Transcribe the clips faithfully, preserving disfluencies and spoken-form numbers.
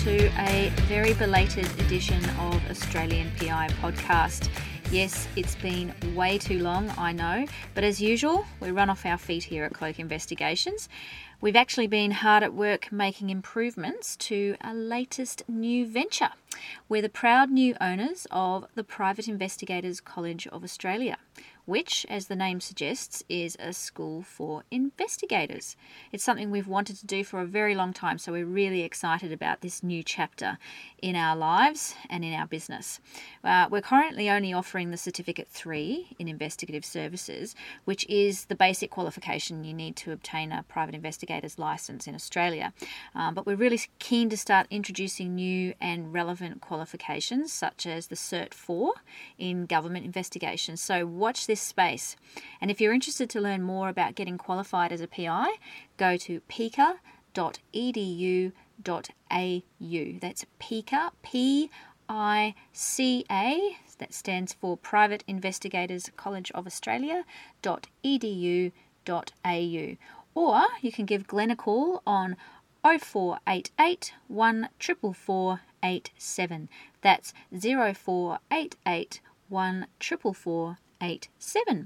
to a very belated edition of Australian P I podcast. Yes, it's been way too long, I know, but as usual, we run off our feet here at Cloak Investigations. We've actually been hard at work making improvements to our latest new venture. We're the proud new owners of the Private Investigators College of Australia, which, as the name suggests, is a school for investigators. It's something we've wanted to do for a very long time, so we're really excited about this new chapter in our lives and in our business. Uh, we're currently only offering the Certificate three in Investigative Services, which is the basic qualification you need to obtain a private investigator's licence in Australia. Um, but we're really keen to start introducing new and relevant qualifications, such as the Cert four in government investigations. So watch this space. And if you're interested to learn more about getting qualified as a P I, go to pica dot e d u dot a u. That's pica, P I C A, that stands for Private Investigators College of Australia, dot e d u dot a u. Or you can give Glenn a call on oh four eight eight, one four four four, eight seven. That's oh four eight eight, one four four four, eight seven.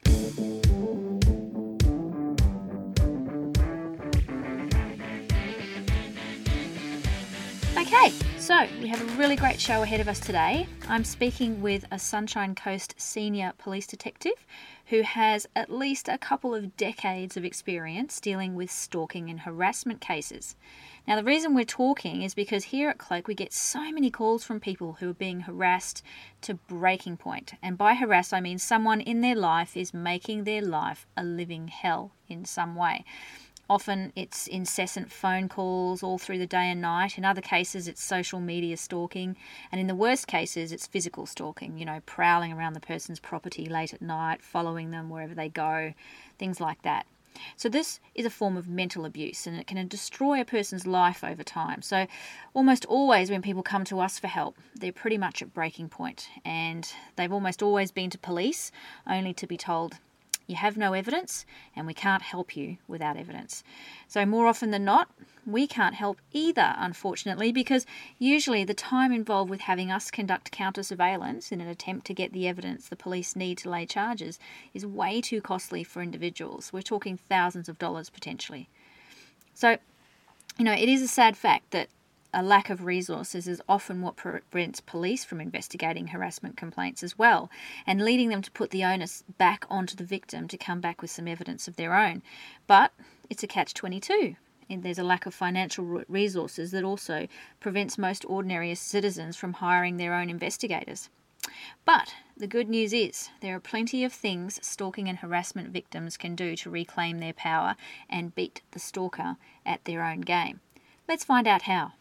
Okay, so we have a really great show ahead of us today. I'm speaking with a Sunshine Coast senior police detective who has at least a couple of decades of experience dealing with stalking and harassment cases. Now, the reason we're talking is because here at Cloak we get so many calls from people who are being harassed to breaking point. And by harass, I mean someone in their life is making their life a living hell in some way. Often it's incessant phone calls all through the day and night. In other cases, it's social media stalking. And in the worst cases, it's physical stalking, you know, prowling around the person's property late at night, following them wherever they go, things like that. So this is a form of mental abuse, and it can destroy a person's life over time. So almost always when people come to us for help, they're pretty much at breaking point, and they've almost always been to police only to be told, you have no evidence and we can't help you without evidence. So more often than not, we can't help either, unfortunately, because usually the time involved with having us conduct counter surveillance in an attempt to get the evidence the police need to lay charges is way too costly for individuals. We're talking thousands of dollars potentially. So, you know, it is a sad fact that a lack of resources is often what prevents police from investigating harassment complaints as well, and leading them to put the onus back onto the victim to come back with some evidence of their own. But it's a catch twenty-two. And there's a lack of financial resources that also prevents most ordinary citizens from hiring their own investigators. But the good news is there are plenty of things stalking and harassment victims can do to reclaim their power and beat the stalker at their own game. Let's find out how.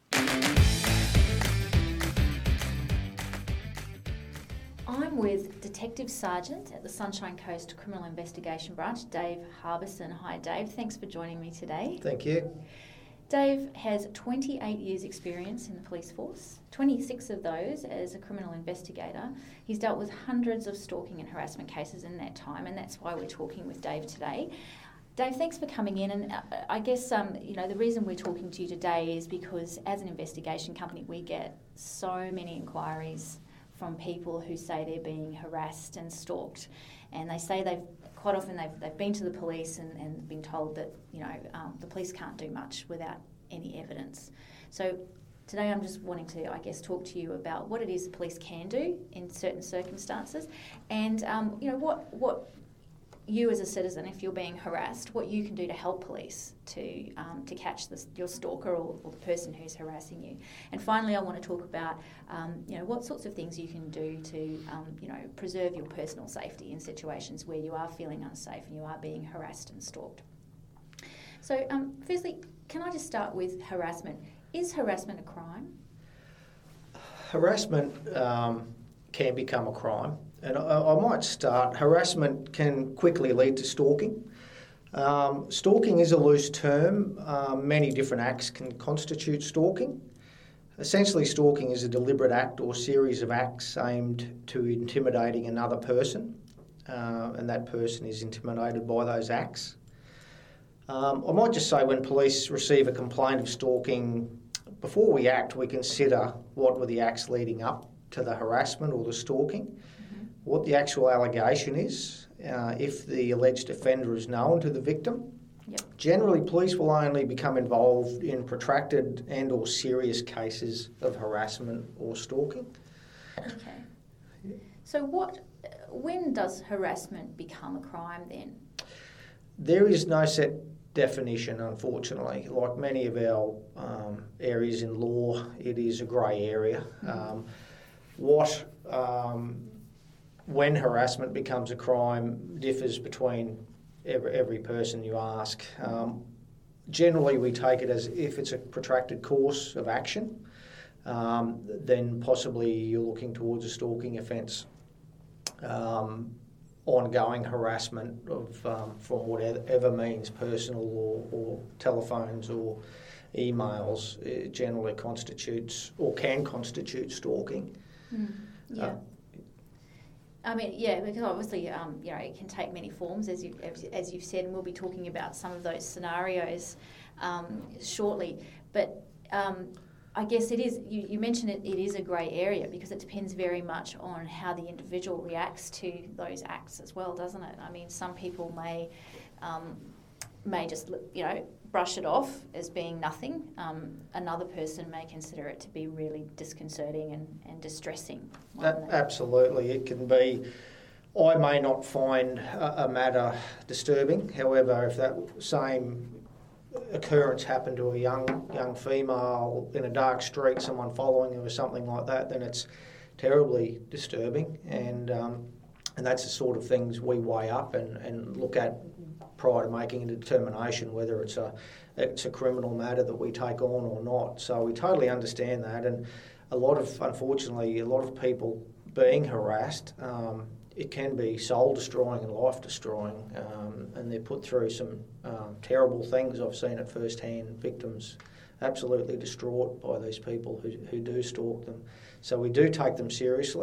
I'm with Detective Sergeant at the Sunshine Coast Criminal Investigation Branch, Dave Harbison. Hi Dave, thanks for joining me today. Thank you. Dave has twenty-eight years experience in the police force, twenty-six of those as a criminal investigator. He's dealt with hundreds of stalking and harassment cases in that time, and that's why we're talking with Dave today. Dave, thanks for coming in, and I guess um, you know the reason we're talking to you today is because as an investigation company we get so many inquiries from people who say they're being harassed and stalked, and they say they've quite often they've, they've been to the police and, and been told that you know um, the police can't do much without any evidence. So today I'm just wanting to I guess talk to you about what it is the police can do in certain circumstances, and um, you know what what you as a citizen, if you're being harassed, what you can do to help police to um, to catch this, your stalker or, or the person who's harassing you. And finally, I want to talk about um, you know what sorts of things you can do to um, you know preserve your personal safety in situations where you are feeling unsafe and you are being harassed and stalked. So, um, firstly, can I just start with harassment? Is harassment a crime? Harassment um, can become a crime. And I, I might start, harassment can quickly lead to stalking. Um, stalking is a loose term. Um, many different acts can constitute stalking. Essentially, stalking is a deliberate act or series of acts aimed to intimidating another person, uh, and that person is intimidated by those acts. Um, I might just say when police receive a complaint of stalking, before we act, we consider what were the acts leading up to the harassment or the stalking, mm-hmm. what the actual allegation is, uh, if the alleged offender is known to the victim. Yep. Generally, police will only become involved in protracted and or serious cases of harassment or stalking. Okay. So what, when does harassment become a crime then? There is no set definition, unfortunately. Like many of our um, areas in law, it is a grey area. Um, what, um, when harassment becomes a crime differs between every, every person you ask. Um, generally, we take it as if it's a protracted course of action, um, then possibly you're looking towards a stalking offence. Um, ongoing harassment of um, from whatever means, personal or, or telephones or emails, it generally constitutes or can constitute stalking. Mm, yeah. Uh, I mean, yeah, because obviously, um, you know, it can take many forms, as you as you've said, and we'll be talking about some of those scenarios um, shortly. But um, I guess it is. You, you mentioned it. It is a grey area because it depends very much on how the individual reacts to those acts as well, doesn't it? I mean, some people may um, may just you know brush it off as being nothing. Um, another person may consider it to be really disconcerting and, and distressing. A- absolutely, it can be. I may not find a, a matter disturbing. However, if that same occurrence happened to a young young female in a dark street, someone following her or something like that, then it's terribly disturbing, and um, and that's the sort of things we weigh up and, and look at prior to making a determination whether it's a it's a criminal matter that we take on or not. So we totally understand that, and a lot of unfortunately a lot of people being harassed. Um, It can be soul-destroying and life-destroying, um, and they're put through some um, terrible things. I've seen it firsthand, victims absolutely distraught by these people who, who do stalk them. So we do take them seriously,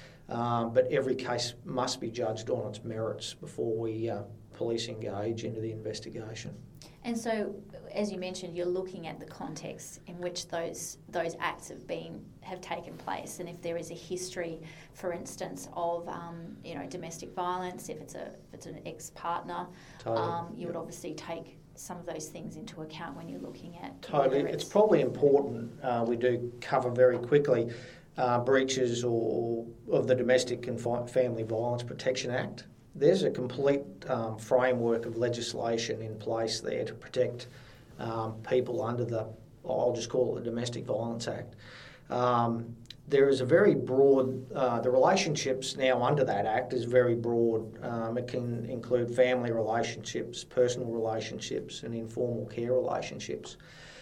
um, but every case must be judged on its merits before we uh, police engage into the investigation. And so, as you mentioned, you're looking at the context in which those those acts have been have taken place, and if there is a history, for instance, of um, you know domestic violence, if it's a if it's an ex-partner, totally. um, you yep. would obviously take some of those things into account when you're looking at. Totally, it's, it's probably important. Uh, we do cover very quickly uh, breaches or, or of the Domestic and Family Violence Protection Act. There's a complete um, framework of legislation in place there to protect um, people under the, I'll just call it the Domestic Violence Act. Um, there is a very broad, uh, the relationships now under that Act is very broad. Um, it can include family relationships, personal relationships and informal care relationships.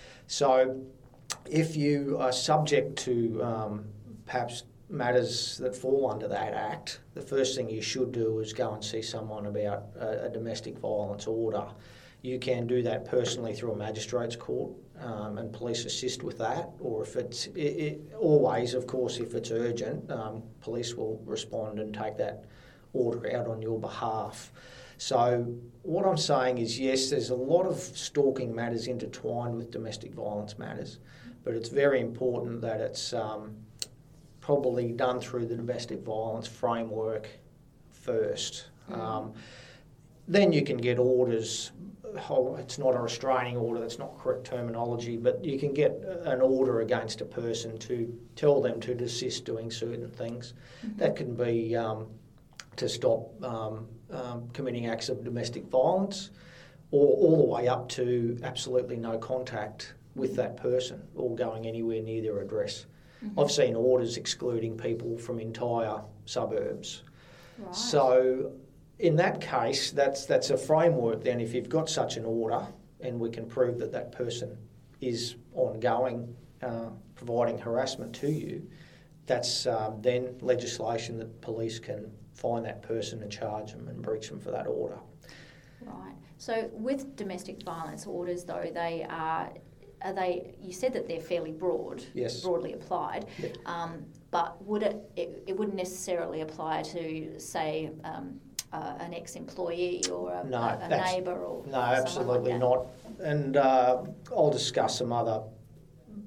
So if you are subject to um, perhaps matters that fall under that Act, the first thing you should do is go and see someone about a, a domestic violence order. You can do that personally through a magistrate's court, um, and police assist with that, or if it's it, it, always, of course, if it's urgent, um, police will respond and take that order out on your behalf. So what I'm saying is, yes, there's a lot of stalking matters intertwined with domestic violence matters, but it's very important that it's um, probably done through the domestic violence framework first. Mm. Um, then you can get orders. Oh, it's not a restraining order, that's not correct terminology, but you can get an order against a person to tell them to desist doing certain things. Mm-hmm. That can be um, to stop um, um, committing acts of domestic violence, or all the way up to absolutely no contact with that person or going anywhere near their address. Mm-hmm. I've seen orders excluding people from entire suburbs. Right. So in that case, that's that's a framework then. If you've got such an order and we can prove that that person is ongoing uh, providing harassment to you, that's um, then legislation that police can find that person and charge them and breach them for that order. Right. So with domestic violence orders, though, they are... Are they? You said that they're fairly broad, yes. broadly applied. Yeah. Um, but would it, it? It wouldn't necessarily apply to, say, um, uh, an ex-employee or a, no, a, a neighbour or no, absolutely like not. And uh, I'll discuss some other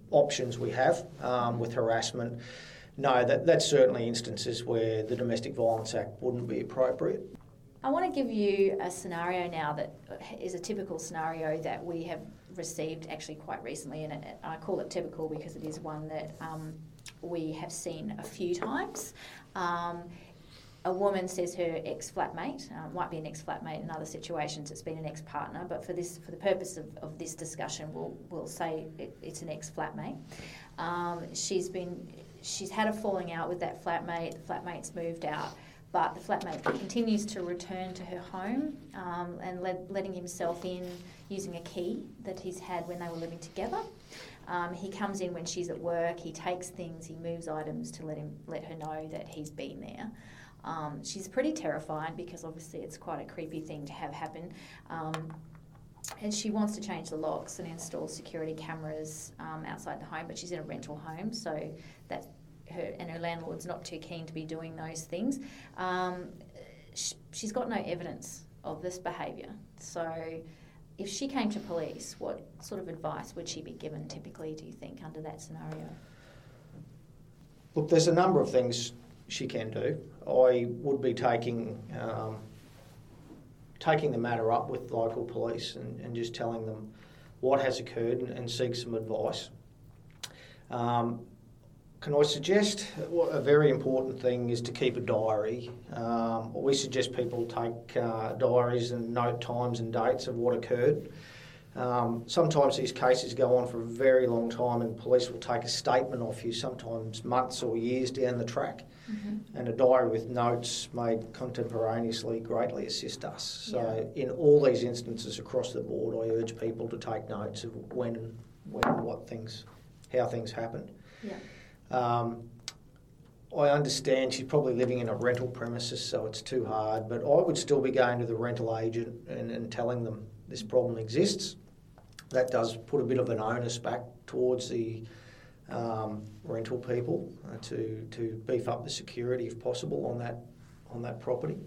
options we have um, with harassment, no, that, that's certainly instances where the Domestic Violence Act wouldn't be appropriate. I want to give you a scenario now that is a typical scenario that we have received actually quite recently, and it, I call it typical because it is one that um, we have seen a few times. Um, a woman says her ex-flatmate, uh, might be an ex-flatmate in other situations, it's been an ex-partner, but for this, for the purpose of, of this discussion, we'll, we'll say it, it's an ex-flatmate. Um, she's been, she's had a falling out with that flatmate, the flatmate's moved out, but the flatmate continues to return to her home um, and let, letting himself in using a key that he's had when they were living together. Um, he comes in when she's at work, he takes things, he moves items to let him let her know that he's been there. Um, she's pretty terrified because obviously it's quite a creepy thing to have happen. Um, and she wants to change the locks and install security cameras um, outside the home, but she's in a rental home, so that her and her landlord's not too keen to be doing those things. Um, sh- she's got no evidence of this behaviour. So if she came to police, what sort of advice would she be given typically, do you think, under that scenario? Look, there's a number of things she can do. I would be taking um, taking the matter up with local police and, and just telling them what has occurred and, and seek some advice. Um, Can I suggest a very important thing is to keep a diary. Um, we suggest people take uh, diaries and note times and dates of what occurred. Um, sometimes these cases go on for a very long time and police will take a statement off you, sometimes months or years down the track. Mm-hmm. And a diary with notes made contemporaneously greatly assist us. So yeah. In all these instances across the board, I urge people to take notes of when and when, what things, how things happened. Yeah. Um, I understand she's probably living in a rental premises, so it's too hard, but I would still be going to the rental agent and, and telling them this problem exists. That does put a bit of an onus back towards the um, rental people uh, to to beef up the security if possible on that on that property.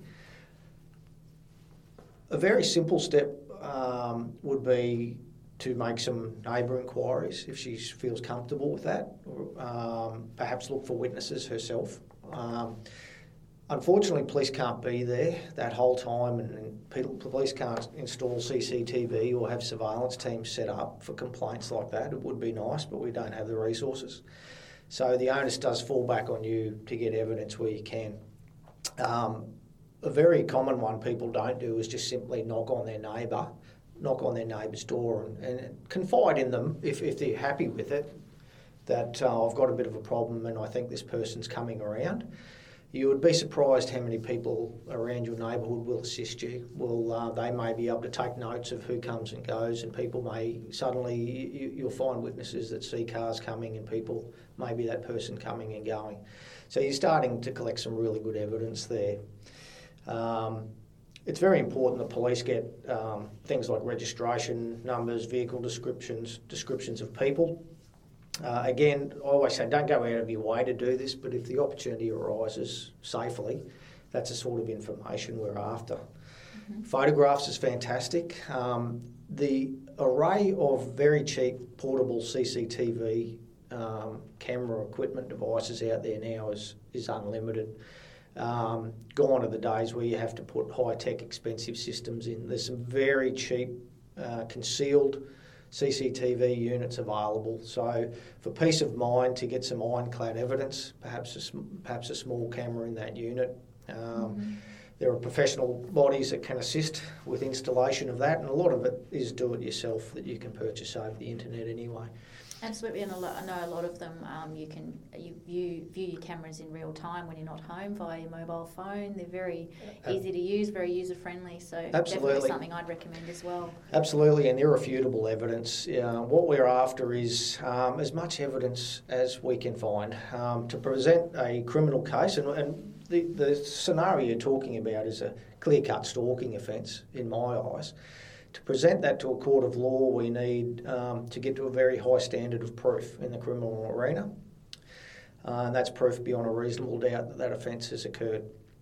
A very simple step um, would be to make some neighbour inquiries if she feels comfortable with that, or um, perhaps look for witnesses herself. Um, unfortunately, police can't be there that whole time, and, and people, police can't install C C T V or have surveillance teams set up for complaints like that. It would be nice, but we don't have the resources. So the onus does fall back on you to get evidence where you can. Um, a very common one people don't do is just simply knock on their neighbour knock on their neighbour's door and, and confide in them if, if they're happy with it, that uh, I've got a bit of a problem and I think this person's coming around. You would be surprised how many people around your neighbourhood will assist you. Will uh, they may be able to take notes of who comes and goes, and people may suddenly, you, you'll find witnesses that see cars coming and people, maybe that person coming and going. So you're starting to collect some really good evidence there. Um, It's very important that police get um, things like registration numbers, vehicle descriptions, descriptions of people. Uh, again, I always say don't go out of your way to do this, but if the opportunity arises safely, that's the sort of information we're after. Mm-hmm. Photographs is fantastic. Um, the array of very cheap portable C C T V um, camera equipment devices out there now is, is unlimited. Um, gone are the days where you have to put high-tech, expensive systems in. There's some very cheap, uh, concealed C C T V units available. So for peace of mind, to get some ironclad evidence, perhaps a, perhaps a small camera in that unit. Um, mm-hmm. There are professional bodies that can assist with installation of that, and a lot of it is do-it-yourself that you can purchase over the internet anyway. Absolutely, and a lot, I know a lot of them. Um, you can you view view your cameras in real time when you're not home via your mobile phone. They're very uh, easy to use, very user friendly. So absolutely. Definitely something I'd recommend as well. Absolutely, and irrefutable evidence. Uh, what we're after is um, as much evidence as we can find um, to present a criminal case, and, and the the scenario you're talking about is a clear-cut stalking offence in my eyes. To present that to a court of law, we need um, to get to a very high standard of proof in the criminal arena. Uh, and that's proof beyond a reasonable doubt that that offence has occurred.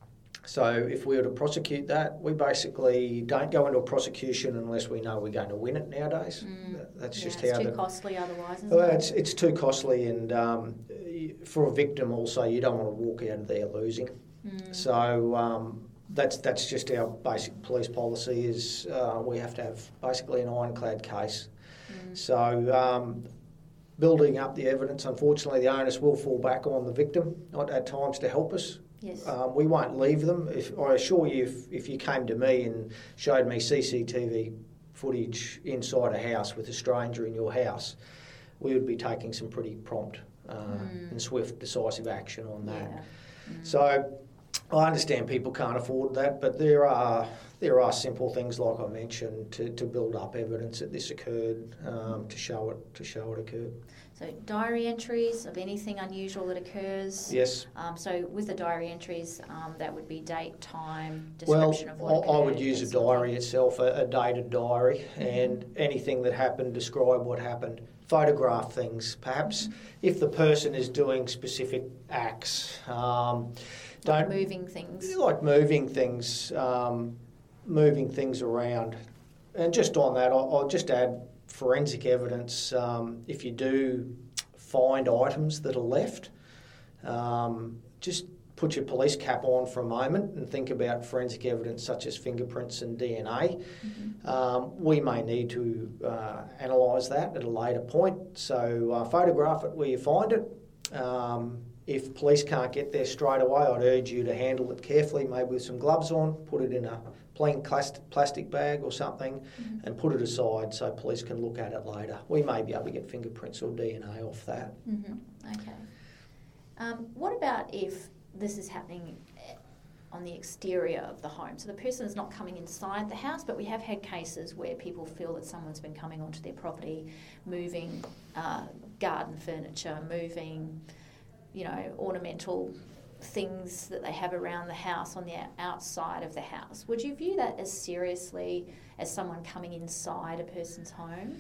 So if we were to prosecute that, we basically don't go into a prosecution unless we know we're going to win it nowadays. Mm. That's yeah, just it's how too the, costly otherwise, isn't well, it? it's it's too costly, and um, for a victim also, you don't want to walk out of there losing. Mm. So um, that's that's just our basic police policy. Is uh, we have to have basically an ironclad case. Mm. So um, building up the evidence, unfortunately, the onus will fall back on the victim at, at times to help us. Yes. Um, we won't leave them. If, I assure you, if, if you came to me and showed me C C T V footage inside a house with a stranger in your house, we would be taking some pretty prompt uh, mm. and swift, decisive action on that. Yeah. Mm. So I understand people can't afford that, but there are there are simple things like I mentioned to, to build up evidence that this occurred, um, to show it to show it occurred. So diary entries of anything unusual that occurs. Yes. Um, so with the diary entries, um, that would be date, time, description well, of what occurred. I would use a diary itself, a, a dated diary, mm-hmm. and anything that happened, describe what happened. Photograph things, perhaps, mm-hmm. if the person is doing specific acts. Um, like don't moving things. Like moving things, um, moving things around. And just on that, I'll, I'll just add forensic evidence. Um, if you do find items that are left, um, just put your police cap on for a moment and think about forensic evidence such as fingerprints and D N A. Mm-hmm. Um, we may need to uh, analyse that at a later point. So uh, photograph it where you find it. Um, if police can't get there straight away, I'd urge you to handle it carefully, maybe with some gloves on, put it in a plain plastic bag or something, mm-hmm. and put it aside so police can look at it later. We may be able to get fingerprints or D N A off that. Mm-hmm. Okay. Um, what about if this is happening on the exterior of the home? So the person is not coming inside the house, but we have had cases where people feel that someone's been coming onto their property, moving uh, garden furniture, moving, you know, ornamental things that they have around the house on the outside of the house. Would you view that as seriously as someone coming inside a person's home?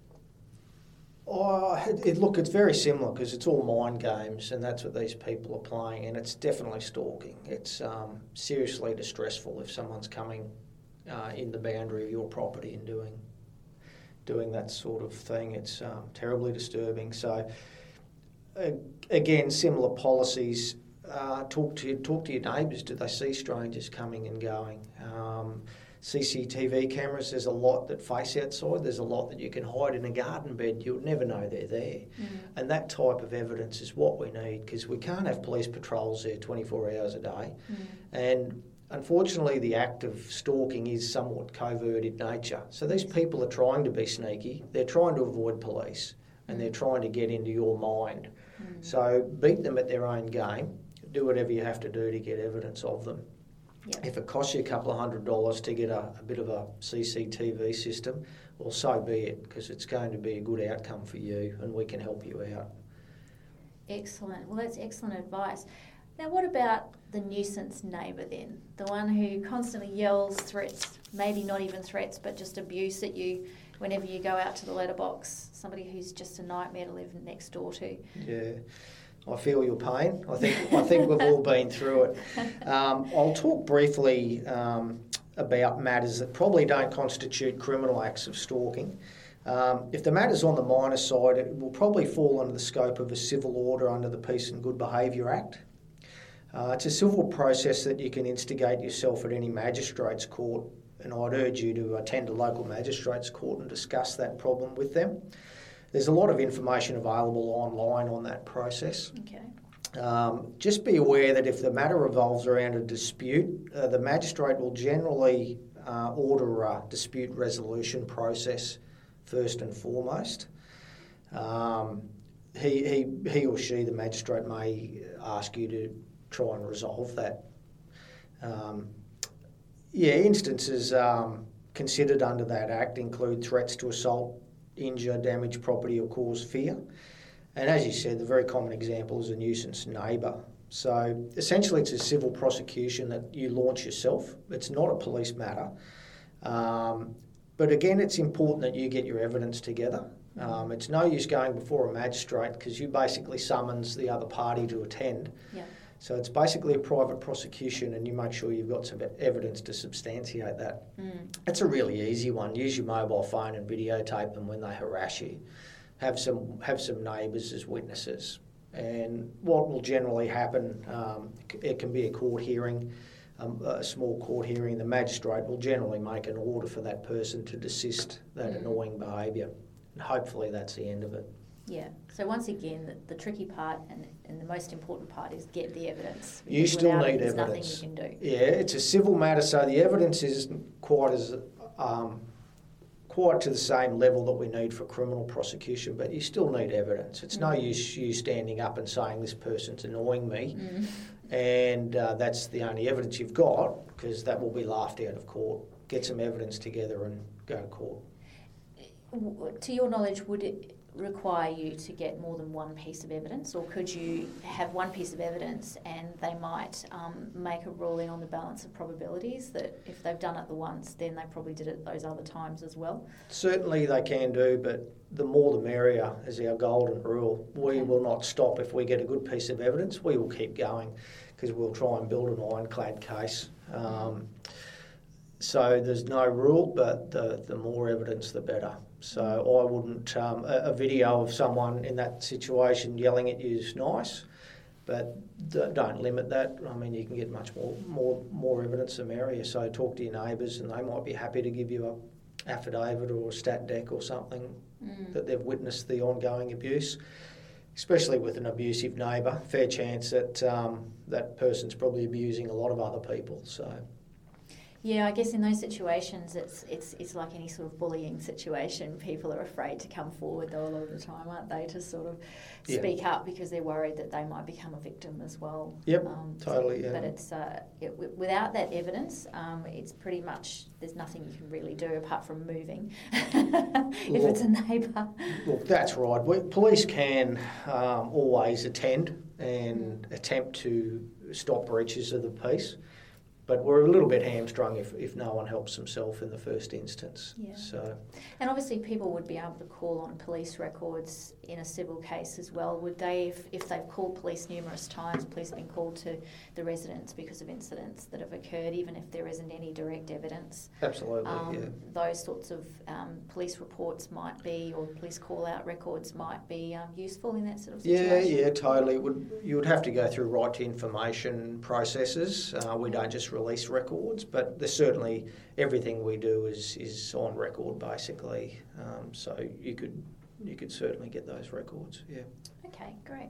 Oh, it, it, look, it's very similar because it's all mind games, and that's what these people are playing, and it's definitely stalking. It's um, seriously distressful if someone's coming uh, in the boundary of your property and doing doing that sort of thing. It's um, terribly disturbing. So, uh, again, similar policies. Uh, talk to talk to your neighbours. Do they see strangers coming and going? Um, C C T V cameras, there's a lot that face outside. There's a lot that you can hide in a garden bed. You'll never know they're there. Mm. And that type of evidence is what we need, because we can't have police patrols there twenty-four hours a day. Mm. And unfortunately, the act of stalking is somewhat covert in nature. So these people are trying to be sneaky. They're trying to avoid police, and mm. they're trying to get into your mind. Mm. So beat them at their own game. Do whatever you have to do to get evidence of them. Yep. If it costs you a couple of hundred dollars to get a, a bit of a C C T V system, well, so be it, because it's going to be a good outcome for you and we can help you out. Excellent. Well, that's excellent advice. Now, what about the nuisance neighbour then? The one who constantly yells threats, maybe not even threats, but just abuse at you whenever you go out to the letterbox, somebody who's just a nightmare to live next door to. Yeah. I feel your pain. I think I think we've all been through it. Um, I'll talk briefly um, about matters that probably don't constitute criminal acts of stalking. Um, if the matter's on the minor side, it will probably fall under the scope of a civil order under the Peace and Good Behaviour Act. Uh, it's a civil process that you can instigate yourself at any magistrate's court, and I'd urge you to attend a local magistrate's court and discuss that problem with them. There's a lot of information available online on that process. Okay. Um, just be aware that if the matter revolves around a dispute, uh, the magistrate will generally uh, order a dispute resolution process first and foremost. Um, he, he, he or she, the magistrate, may ask you to try and resolve that. Um, yeah, instances um, considered under that Act include threats to assault, injure, damage property or cause fear. And as you said, the very common example is a nuisance neighbour. So essentially it's a civil prosecution that you launch yourself. It's not a police matter. Um, but again, it's important that you get your evidence together. Um, it's no use going before a magistrate because you basically summons the other party to attend. Yeah. So it's basically a private prosecution, and you make sure you've got some evidence to substantiate that. Mm. It's a really easy one. Use your mobile phone and videotape them when they harass you. Have some have some neighbours as witnesses. And what will generally happen, um, it can be a court hearing, um, a small court hearing. The magistrate will generally make an order for that person to desist that Mm. annoying behaviour. And hopefully that's the end of it. Yeah. So once again, the, the tricky part and, and the most important part is get the evidence. You still Without need it, there's evidence. nothing you can do. Yeah, it's a civil matter, so the evidence isn't quite as um, quite to the same level that we need for criminal prosecution, but you still need evidence. It's mm. no use you standing up and saying this person's annoying me, mm. and uh, that's the only evidence you've got, because that will be laughed out of court. Get some evidence together and go to court. To your knowledge, would it require you to get more than one piece of evidence, or could you have one piece of evidence and they might um, make a ruling on the balance of probabilities that if they've done it the once, then they probably did it those other times as well? Certainly they can do, but the more the merrier is our golden rule. We okay. will not stop if we get a good piece of evidence. We will keep going because we'll try and build an ironclad case. Um, so there's no rule, but the, the more evidence, the better. So I wouldn't, um, a, a video of someone in that situation yelling at you is nice, but d- don't limit that. I mean, you can get much more more, more evidence the merrier. So talk to your neighbours and they might be happy to give you a affidavit or a stat dec or something mm. that they've witnessed the ongoing abuse. Especially with an abusive neighbour, fair chance that um, that person's probably abusing a lot of other people. So. Yeah, I guess in those situations, it's it's it's like any sort of bullying situation. People are afraid to come forward, though, a lot of the time, aren't they, to sort of yeah. speak up because they're worried that they might become a victim as well. Yep, um, totally. So, yeah. But it's uh, it, without that evidence, um, it's pretty much there's nothing you can really do apart from moving if look, it's a neighbour. Look, that's right. We, police can um, always attend and mm. attempt to stop breaches of the peace. But we're a little bit hamstrung if, if no one helps themselves in the first instance. Yeah. So, and obviously people would be able to call on police records in a civil case as well. Would they, if, if they've called police numerous times, police have been called to the residents because of incidents that have occurred, even if there isn't any direct evidence? Absolutely, um, yeah. Those sorts of um, police reports might be, or police call-out records might be um, useful in that sort of situation? Yeah, yeah, totally. It would, you would have to go through right to information processes. Uh, we don't just release records, but there's certainly everything we do is, is on record basically. Um, so you could you could certainly get those records. Yeah. Okay, great.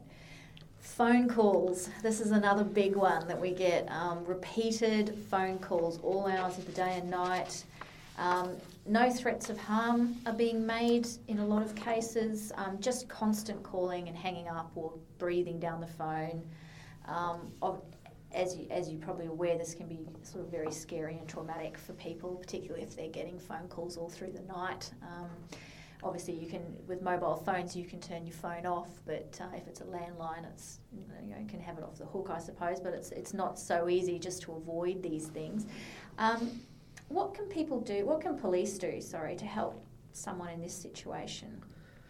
Phone calls. This is another big one that we get. Um, repeated phone calls, all hours of the day and night. Um, no threats of harm are being made in a lot of cases. Um, just constant calling and hanging up or breathing down the phone. Um, of, As you, as you're probably aware, this can be sort of very scary and traumatic for people, particularly if they're getting phone calls all through the night. Um, obviously, you can, with mobile phones, you can turn your phone off, but uh, if it's a landline, it's you know you can have it off the hook, I suppose. But it's it's not so easy just to avoid these things. Um, what can people do? What can police do? Sorry, to help someone in this situation?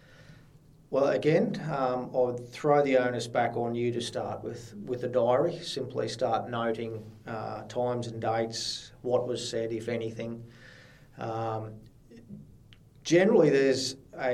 Well, again, um, I would throw the onus back on you to start with, with a diary. Simply start noting uh, times and dates, what was said, if anything. Um, generally, there's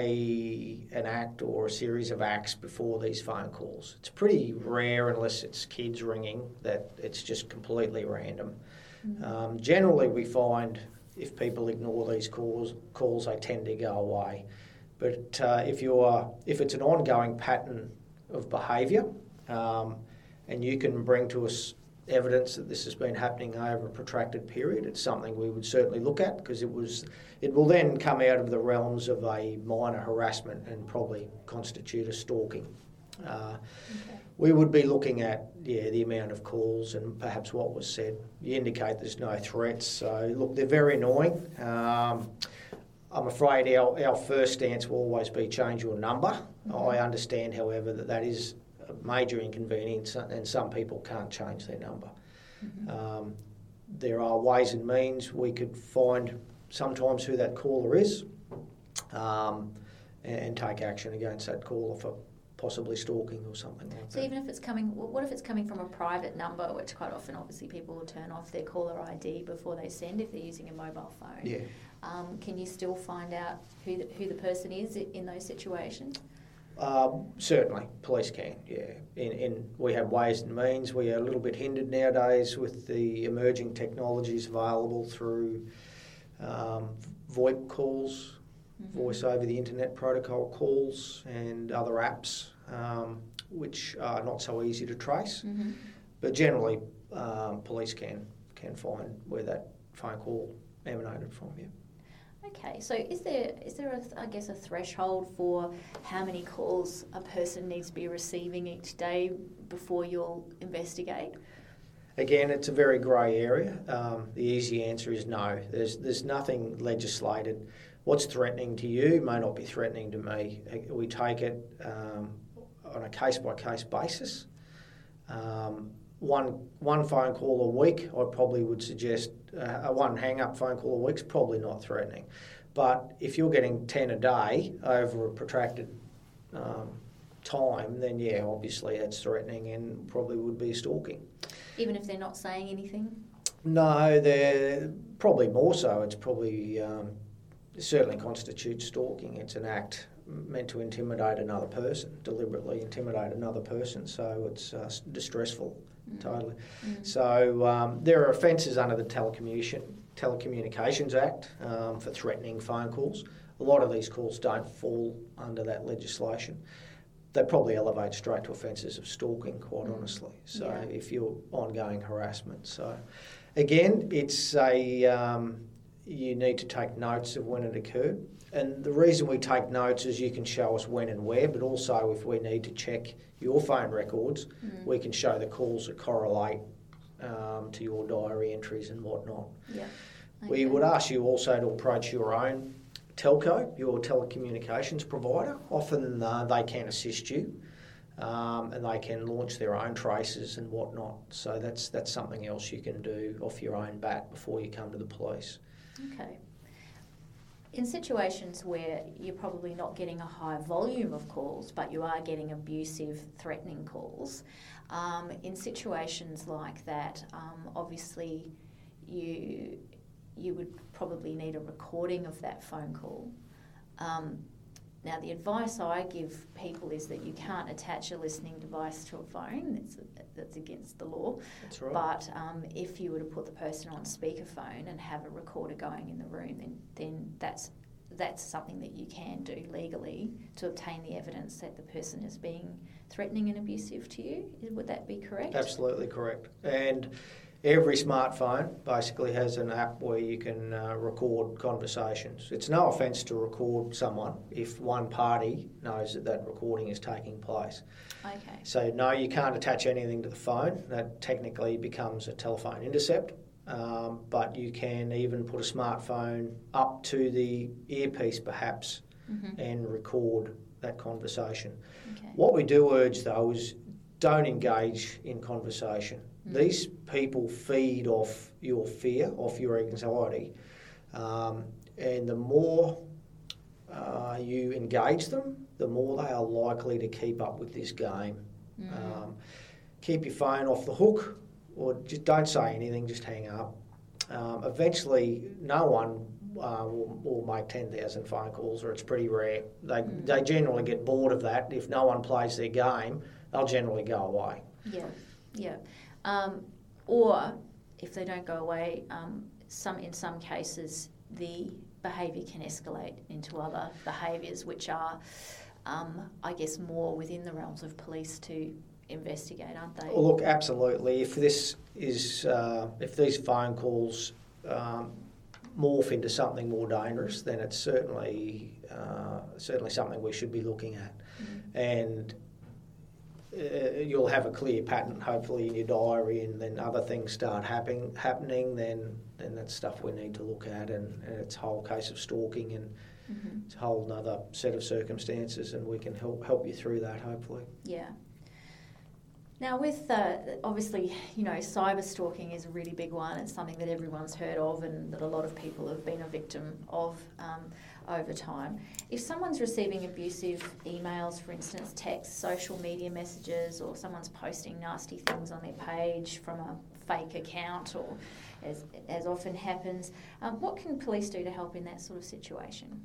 a an act or a series of acts before these phone calls. It's pretty rare, unless it's kids ringing, that it's just completely random. Mm-hmm. Um, generally, we find if people ignore these calls, calls, they tend to go away. But uh, if you're if it's an ongoing pattern of behaviour, um, and you can bring to us evidence that this has been happening over a protracted period, it's something we would certainly look at, because it was it will then come out of the realms of a minor harassment and probably constitute a stalking. Uh, okay. We would be looking at yeah the amount of calls and perhaps what was said. You indicate there's no threats, so look, they're very annoying. Um, I'm afraid our, our first stance will always be change your number. Mm-hmm. I understand, however, that that is a major inconvenience and some people can't change their number. Mm-hmm. Um, there are ways and means we could find sometimes who that caller is um, and, and take action against that caller for possibly stalking or something like So that. even if it's coming, what if it's coming from a private number, which quite often obviously people will turn off their caller I D before they send if they're using a mobile phone? Yeah. Um, can you still find out who the, who the person is in those situations? Um, certainly, police can, yeah. In, in we have ways and means. We are a little bit hindered nowadays with the emerging technologies available through um, VoIP calls, mm-hmm. voice over the internet protocol calls, and other apps, um, which are not so easy to trace. Mm-hmm. But generally, um, police can can find where that phone call emanated from. Yeah. Okay, so is there is there a, I guess a threshold for how many calls a person needs to be receiving each day before you'll investigate? Again, it's a very grey area. Um, the easy answer is no. There's there's nothing legislated. What's threatening to you may not be threatening to me. We take it um, on a case by case basis. Um, one one phone call a week, I probably would suggest uh, a one hang-up phone call a week is probably not threatening. But if you're getting ten a day over a protracted um, time, then yeah, obviously that's threatening and probably would be stalking. Even if they're not saying anything? No, they're probably more so. It's probably um, it certainly constitutes stalking. It's an act meant to intimidate another person, deliberately intimidate another person. So it's uh, distressful. Mm. Totally. Mm. So um, there are offences under the Telecommunication, Telecommunications Act um, for threatening phone calls. A lot of these calls don't fall under that legislation. They probably elevate straight to offences of stalking, quite mm. honestly. So yeah. if you're ongoing harassment. So again, it's a um, you need to take notes of when it occurred. And the reason we take notes is you can show us when and where, but also if we need to check your phone records, mm. we can show the calls that correlate um, to your diary entries and whatnot. Yeah. Okay. We would ask you also to approach your own telco, your telecommunications provider. Often uh, they can assist you um, and they can launch their own traces and whatnot. So that's that's something else you can do off your own bat before you come to the police. Okay. In situations where you're probably not getting a high volume of calls, but you are getting abusive, threatening calls, um, in situations like that, um, obviously you you would probably need a recording of that phone call. Um, now, the advice I give people is that you can't attach a listening device to a phone. That's, that's against the law. That's right. But um, if you were to put the person on speakerphone and have a recorder going in the room, then, then that's that's something that you can do legally to obtain the evidence that the person is being threatening and abusive to you. Would that be correct? Absolutely correct. And every smartphone basically has an app where you can uh, record conversations. It's no offence to record someone if one party knows that that recording is taking place. Okay. So no, you can't attach anything to the phone. That technically becomes a telephone intercept. Um, but you can even put a smartphone up to the earpiece perhaps mm-hmm. and record that conversation. Okay. What we do urge though is don't engage in conversation. Mm-hmm. These people feed off your fear, off your anxiety, um, and the more uh, you engage them, the more they are likely to keep up with this game. Mm-hmm. Um, keep your phone off the hook, or just don't say anything, just hang up. Um, eventually, no one uh, will, will make ten thousand phone calls, or it's pretty rare. They mm. they generally get bored of that. If no one plays their game, they'll generally go away. Yeah, yeah. Um, or if they don't go away, um, some in some cases the behaviour can escalate into other behaviours, which are, um, I guess, more within the realms of police to investigate, aren't they? Well, look, absolutely. If this is, uh, if these phone calls um, morph into something more dangerous, then it's certainly uh, certainly something we should be looking at. Mm-hmm. And uh, you'll have a clear pattern, hopefully, in your diary, and then other things start happening. Happening, then then that's stuff we need to look at, and, and it's a whole case of stalking, and mm-hmm. it's a whole other set of circumstances, and we can help help you through that, hopefully. Yeah. Now, with uh, obviously, you know, cyber stalking is a really big one. It's something that everyone's heard of and that a lot of people have been a victim of um, over time. If someone's receiving abusive emails, for instance, texts, social media messages, or someone's posting nasty things on their page from a fake account, or as, as often happens, um, what can police do to help in that sort of situation?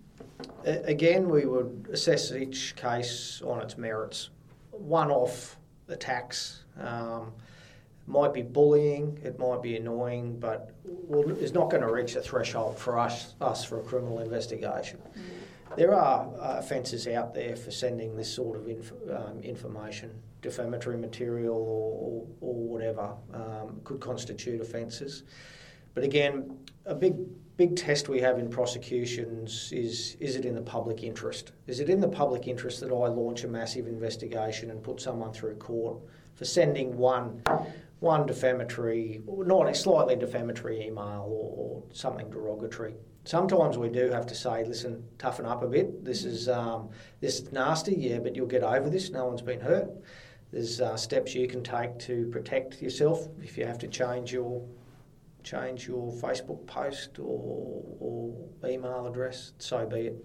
Again, we would assess each case on its merits. One-off attacks um, might be bullying, it might be annoying, but well, it's not going to reach a threshold for us, us for a criminal investigation. Mm. There are uh, offences out there for sending this sort of inf- um, information, defamatory material or, or, or whatever, um, could constitute offences. But again, a big big test we have in prosecutions is, is it in the public interest? Is it in the public interest that I launch a massive investigation and put someone through court for sending one one defamatory, or not a slightly defamatory email or, or something derogatory? Sometimes we do have to say, listen, toughen up a bit. This is um, this is nasty, yeah, but you'll get over this. No one's been hurt. There's uh, steps you can take to protect yourself if you have to change your change your Facebook post or, or email address, so be it.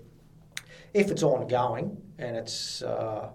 If it's ongoing and it's uh,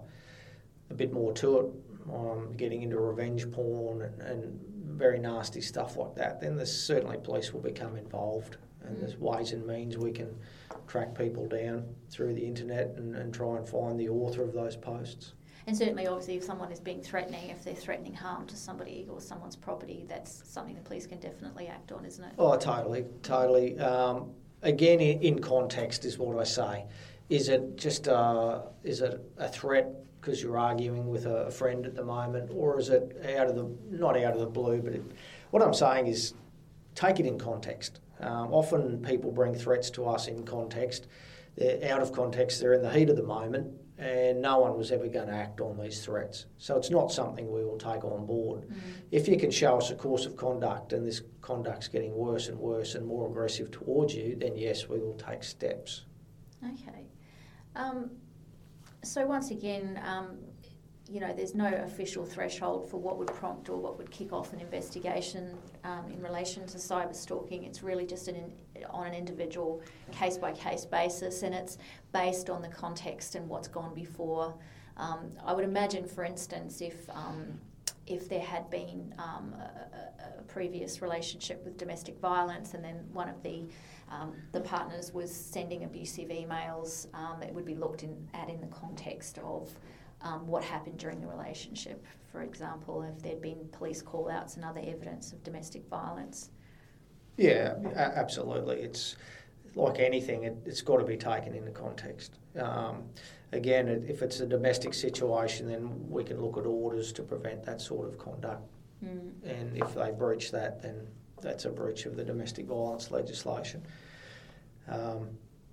a bit more to it, um, getting into revenge porn and, and very nasty stuff like that, then there's certainly police will become involved, and there's ways and means we can track people down through the internet and, and try and find the author of those posts. And certainly, obviously, if someone is being threatening, if they're threatening harm to somebody or someone's property, that's something the police can definitely act on, isn't it? Oh, totally, totally. Um, again, in, in context is what I say. Is it just uh, is it a threat because you're arguing with a, a friend at the moment, or is it out of the not out of the blue? But it, what I'm saying is, take it in context. Um, often people bring threats to us in context. They're out of context. They're in the heat of the moment. And no one was ever going to act on these threats. So it's not something we will take on board. Mm. If you can show us a course of conduct and this conduct's getting worse and worse and more aggressive towards you, then yes, we will take steps. Okay. Um, so once again, um, you know, there's no official threshold for what would prompt or what would kick off an investigation um, in relation to cyber stalking. It's really just an in, on an individual case-by-case basis, and it's based on the context and what's gone before. Um, I would imagine, for instance, if um, if there had been um, a, a previous relationship with domestic violence, and then one of the um, the partners was sending abusive emails, um, it would be looked in, at in the context of Um, what happened during the relationship. For example, if there'd been police call-outs and other evidence of domestic violence. Yeah, a- absolutely. It's like anything, it, it's got to be taken into context. Um, again, it, if it's a domestic situation, then we can look at orders to prevent that sort of conduct. Mm. And if they breach that, then that's a breach of the domestic violence legislation. Um,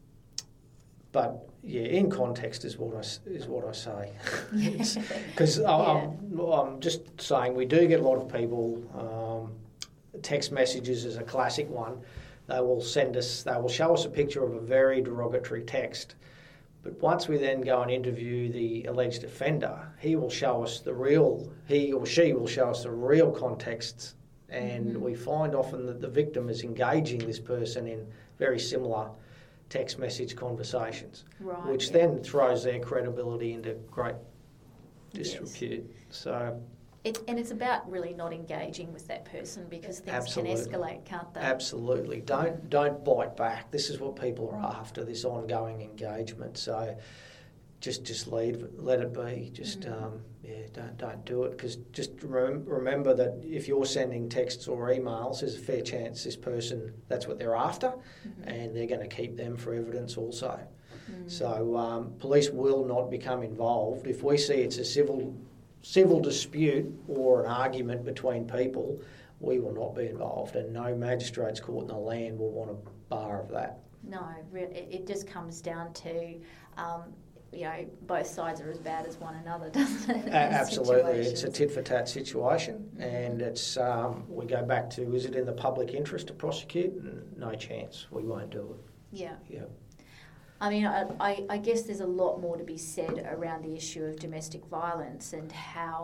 But yeah, in context is what I is what I say, because yeah. I'm, I'm just saying we do get a lot of people. Um, text messages is a classic one. They will send us, they will show us a picture of a very derogatory text, but once we then go and interview the alleged offender, he will show us the real, he or she will show us the real context, and mm-hmm. we find often that the victim is engaging this person in very similar text message conversations, right, which yeah. then throws their credibility into great disrepute. Yes. So, it, and it's about really not engaging with that person, because things absolutely. can escalate, can't they? Absolutely. Don't mm. don't bite back. This is what people are after, this ongoing engagement. So, just just leave, let it be. Just mm. um, yeah, don't don't do it, because just rem- remember that if you're sending texts or emails, there's a fair chance this person, that's what they're after, mm-hmm. and they're going to keep them for evidence also. Mm. So um, police will not become involved if we see it's a civil civil dispute or an argument between people. We will not be involved, and no magistrates court in the land will want a bar of that. No, it just comes down to. Um, you know, both sides are as bad as one another, doesn't it? Absolutely. It's a tit-for-tat situation, mm-hmm. and it's um, we go back to, is it in the public interest to prosecute? No chance. We won't do it. Yeah. Yeah. I mean, I, I, I guess there's a lot more to be said around the issue of domestic violence and how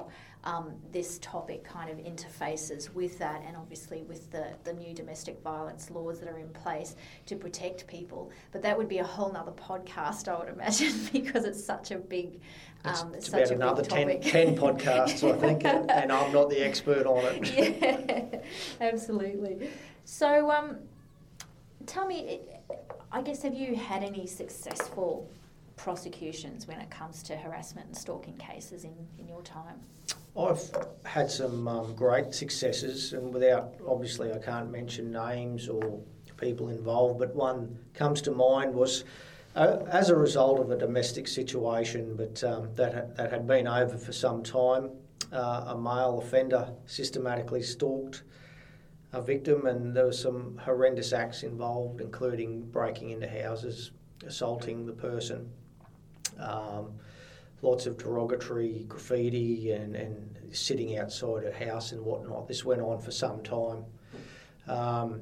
um, this topic kind of interfaces with that, and obviously with the, the new domestic violence laws that are in place to protect people. But that would be a whole nother podcast, I would imagine, because it's such a big um, It's, it's such about a another big ten, topic. ten podcasts, I think, and, and I'm not the expert on it. Yeah, absolutely. So um, tell me, I guess, have you had any successful prosecutions when it comes to harassment and stalking cases in, in your time? I've had some um, great successes, and without, obviously I can't mention names or people involved, but one comes to mind was uh, as a result of a domestic situation, but um, that, ha- that had been over for some time. Uh, a male offender systematically stalked a victim, and there were some horrendous acts involved, including breaking into houses, assaulting the person, um, lots of derogatory graffiti and, and sitting outside a house and whatnot. This went on for some time. Um,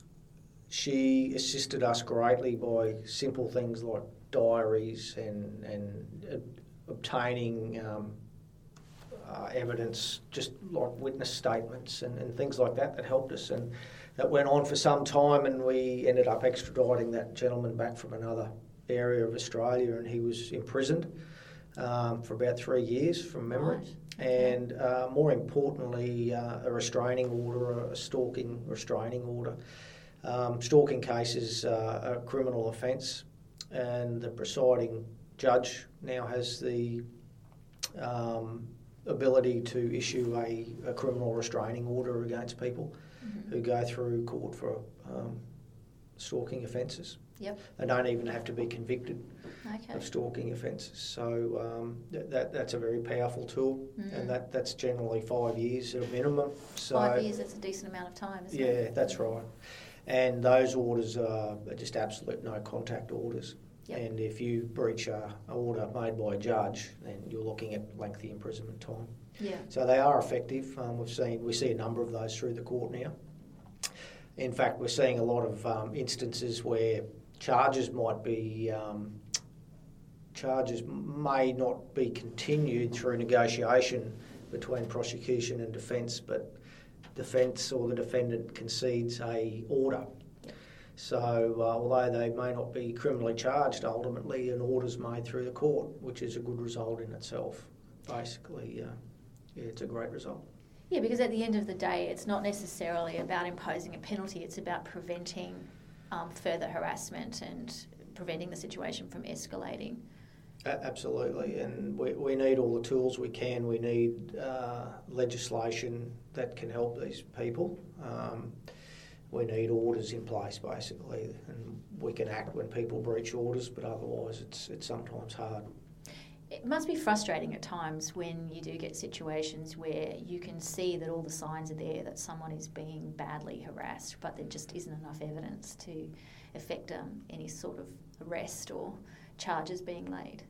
she assisted us greatly by simple things like diaries and, and uh, obtaining um, uh, evidence, just like witness statements and, and things like that that helped us. And that went on for some time, and we ended up extraditing that gentleman back from another area of Australia, and he was imprisoned um, for about three years from memory. Right. Okay. And uh, more importantly, uh, a restraining order, a stalking restraining order. Um, stalking case is uh, a criminal offence, and the presiding judge now has the um, ability to issue a, a criminal restraining order against people mm-hmm. who go through court for um, stalking offences. Yep. They don't even have to be convicted okay. of stalking offences. So um, th- that that's a very powerful tool, mm. and that, that's generally five years at a minimum. So five years, that's a decent amount of time, isn't yeah, it? Yeah, that's right. And those orders are just absolute no contact orders. Yep. And if you breach a, a order made by a judge, then you're looking at lengthy imprisonment time. Yeah. So they are effective. Um, we've seen we see a number of those through the court now. In fact, we're seeing a lot of um, instances where charges might be um, charges may not be continued through negotiation between prosecution and defence, but defence or the defendant concedes a order. Yep. So uh, although they may not be criminally charged, ultimately an order's made through the court, which is a good result in itself. Basically, uh, yeah, it's a great result. Yeah, because at the end of the day, it's not necessarily about imposing a penalty, it's about preventing um, further harassment and preventing the situation from escalating. A- absolutely, and we, we need all the tools we can. We need uh, legislation that can help these people. Um, we need orders in place, basically, and we can act when people breach orders, but otherwise it's it's sometimes hard. It must be frustrating at times when you do get situations where you can see that all the signs are there that someone is being badly harassed, but there just isn't enough evidence to effect um, any sort of arrest or charges being laid.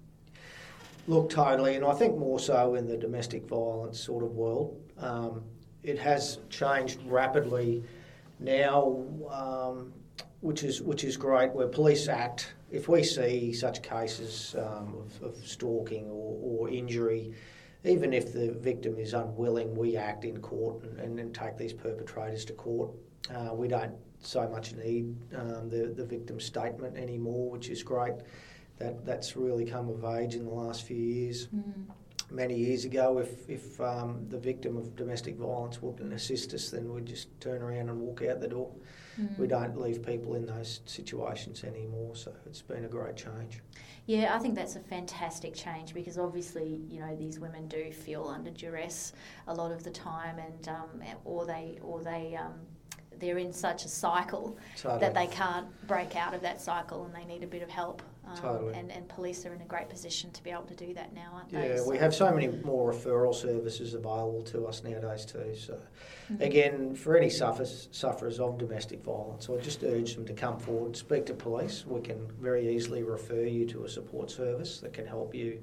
Look, totally, and I think more so in the domestic violence sort of world. Um, it has changed rapidly now, um, which is which is great, where police act. If we see such cases um, of, of stalking or, or injury, even if the victim is unwilling, we act in court and, and, and take these perpetrators to court. Uh, we don't so much need um, the, the victim's statement anymore, which is great. That That's really come of age in the last few years. Mm. Many years ago, if, if um, the victim of domestic violence wouldn't assist us, then we'd just turn around and walk out the door. Mm. We don't leave people in those situations anymore, so it's been a great change. Yeah, I think that's a fantastic change because obviously, you know, these women do feel under duress a lot of the time, and um, or they or they um, they're in such a cycle totally. that they can't break out of that cycle, and they need a bit of help. Um, totally. And, and police are in a great position to be able to do that now, aren't they? Yeah, so. we have so many more referral services available to us nowadays too. So, mm-hmm. again, for any sufferers, sufferers of domestic violence, I just urge them to come forward, speak to police. We can very easily refer you to a support service that can help you.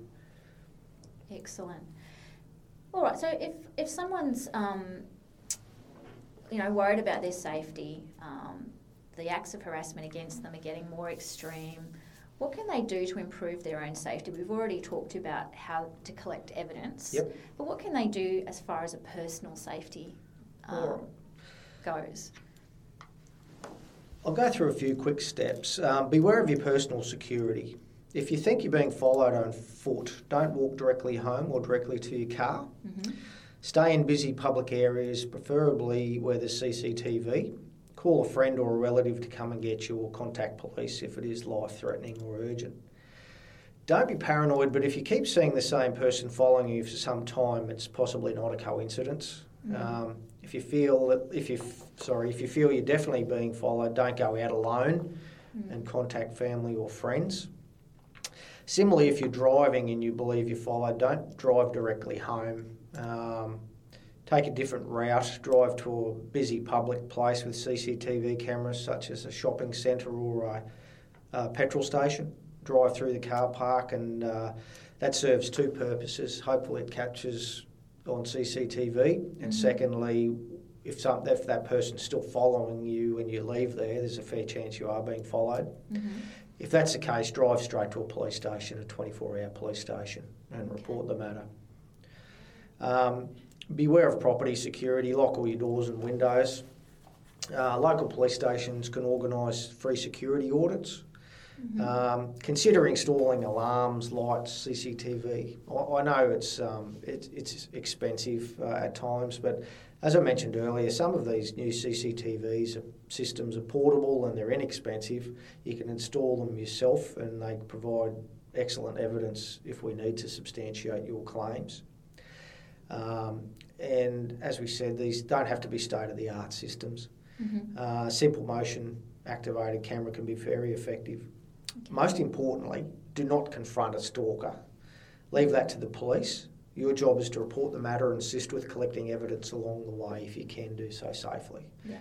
Excellent. All right, so if, if someone's, um, you know, worried about their safety, um, the acts of harassment against them are getting more extreme, What can they do to improve their own safety? We've already talked about how to collect evidence. Yep. But what can they do as far as a personal safety um, goes? I'll go through a few quick steps. Um, beware of your personal security. If you think you're being followed on foot, don't walk directly home or directly to your car. Mm-hmm. Stay in busy public areas, preferably where there's C C T V. Call a friend or a relative to come and get you, or contact police if it is life-threatening or urgent. Don't be paranoid, but if you keep seeing the same person following you for some time, it's possibly not a coincidence. Mm. Um, if you feel that, if you sorry, if you feel you're definitely being followed, don't go out alone mm. and contact family or friends. Similarly, if you're driving and you believe you're followed, don't drive directly home. Um, Take a different route, drive to a busy public place with C C T V cameras such as a shopping centre or a, a petrol station. Drive through the car park, and uh, that serves two purposes. Hopefully it captures on C C T V, and mm-hmm. secondly, if, some, if that person's still following you when you leave there, there's a fair chance you are being followed. Mm-hmm. If that's the case, drive straight to a police station, a twenty-four hour police station, and okay. report the matter. Um, Beware of property security, lock all your doors and windows. Uh, local police stations can organise free security audits. Mm-hmm. Um, consider installing alarms, lights, C C T V. I, I know it's um, it, it's expensive uh, at times, but as I mentioned earlier, some of these new C C T Vs are, systems are portable and they're inexpensive. You can install them yourself and they provide excellent evidence if we need to substantiate your claims. Um, and as we said, these don't have to be state-of-the-art systems. Mm-hmm. Uh, simple motion activated camera can be very effective. Okay. Most importantly, do not confront a stalker. Leave that to the police. Your job is to report the matter and assist with collecting evidence along the way if you can do so safely. Yeah.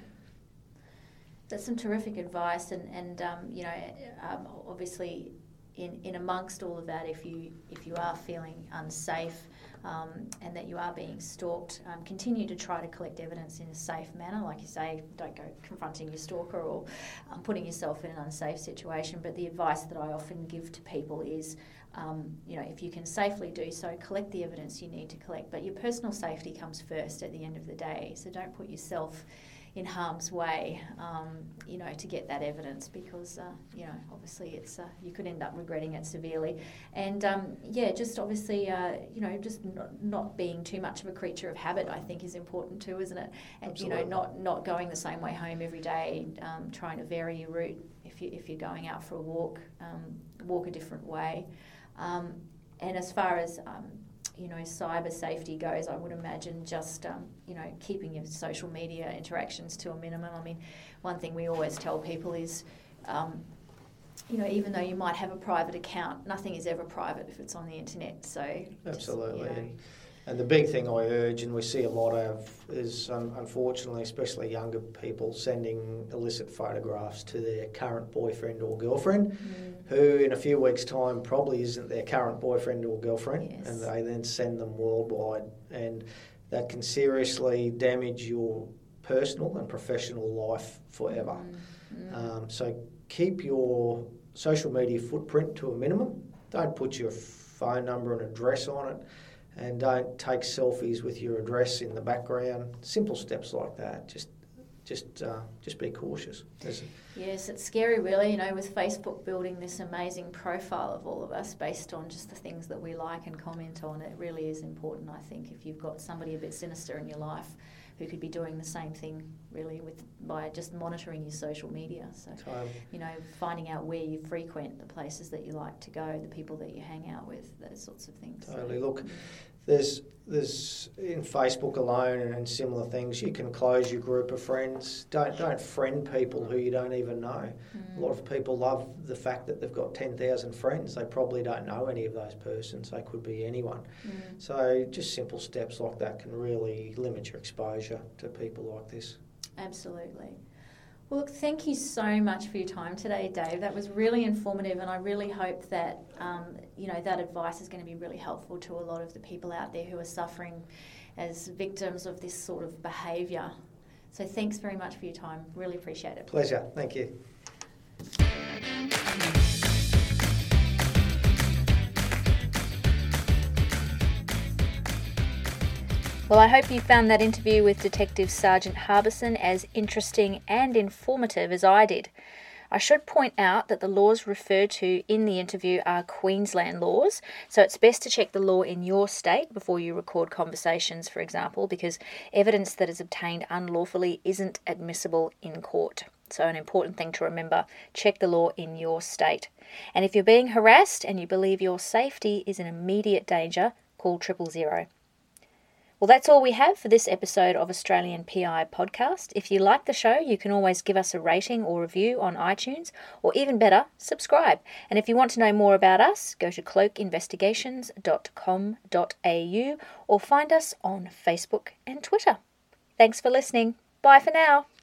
That's some terrific advice, and, and um, you know, um, obviously in, in amongst all of that, if you if you are feeling unsafe um, and that you are being stalked, um, continue to try to collect evidence in a safe manner. Like you say, don't go confronting your stalker or um, putting yourself in an unsafe situation. But the advice that I often give to people is, um, you know, if you can safely do so, collect the evidence you need to collect. But your personal safety comes first at the end of the day. So don't put yourself in harm's way, um, you know, to get that evidence, because, uh, you know, obviously it's uh, you could end up regretting it severely. And, um, yeah, just obviously, uh, you know, just not, not being too much of a creature of habit, I think, is important too, isn't it? And, Absolutely. you know, not, not going the same way home every day, um, trying to vary your route if, you, if you're going out for a walk, um, walk a different way. Um, and as far as... Um, you know, cyber safety goes, I would imagine just, um, you know, keeping your social media interactions to a minimum. I mean, one thing we always tell people is, um, you know, even though you might have a private account, nothing is ever private if it's on the internet. So Absolutely. Just, you know. And the big thing I urge, and we see a lot of, is um, unfortunately, especially younger people, sending illicit photographs to their current boyfriend or girlfriend, mm. who in a few weeks' time probably isn't their current boyfriend or girlfriend, yes. and they then send them worldwide. And that can seriously damage your personal and professional life forever. Mm. Mm. Um, so keep your social media footprint to a minimum. Don't put your phone number and address on it. And don't take selfies with your address in the background. Simple steps like that. Just, just, uh, just be cautious. Yes, it's scary, really. You know, with Facebook building this amazing profile of all of us based on just the things that we like and comment on. It really is important, I think, if you've got somebody a bit sinister in your life who could be doing the same thing, really, with by just monitoring your social media. So, Time. you know, finding out where you frequent, the places that you like to go, the people that you hang out with, those sorts of things. Totally. So, Look, there's there's in Facebook alone and similar things, you can close your group of friends. Don't don't friend people who you don't even know. Mm. A lot of people love the fact that they've got ten thousand friends. They probably don't know any of those persons. They could be anyone. Mm. So just simple steps like that can really limit your exposure to people like this. Absolutely. Well, look, thank you so much for your time today, Dave. That was really informative, and I really hope that um, you know that advice is going to be really helpful to a lot of the people out there who are suffering as victims of this sort of behaviour. So thanks very much for your time. Really appreciate it. Pleasure. Thank you. Well, I hope you found that interview with Detective Sergeant Harbison as interesting and informative as I did. I should point out that the laws referred to in the interview are Queensland laws, so it's best to check the law in your state before you record conversations, for example, because evidence that is obtained unlawfully isn't admissible in court. So an important thing to remember, check the law in your state. And if you're being harassed and you believe your safety is in immediate danger, call triple zero. Well, that's all we have for this episode of Australian P I Podcast. If you like the show, you can always give us a rating or review on iTunes, or even better, subscribe. And if you want to know more about us, go to cloak investigations dot com dot a u or find us on Facebook and Twitter. Thanks for listening. Bye for now.